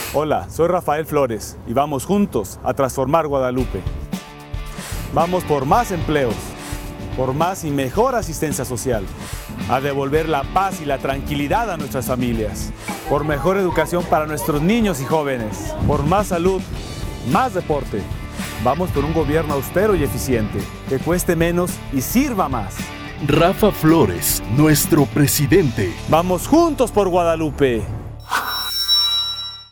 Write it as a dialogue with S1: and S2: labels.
S1: Hola, soy Rafael Flores y vamos juntos a transformar Guadalupe. Vamos por más empleos, por más y mejor asistencia social, a devolver la paz y la tranquilidad a nuestras familias, por mejor educación para nuestros niños y jóvenes, por más salud, más deporte. Vamos por un gobierno austero y eficiente, que cueste menos y sirva más.
S2: Rafa Flores, nuestro presidente.
S1: Vamos juntos por Guadalupe.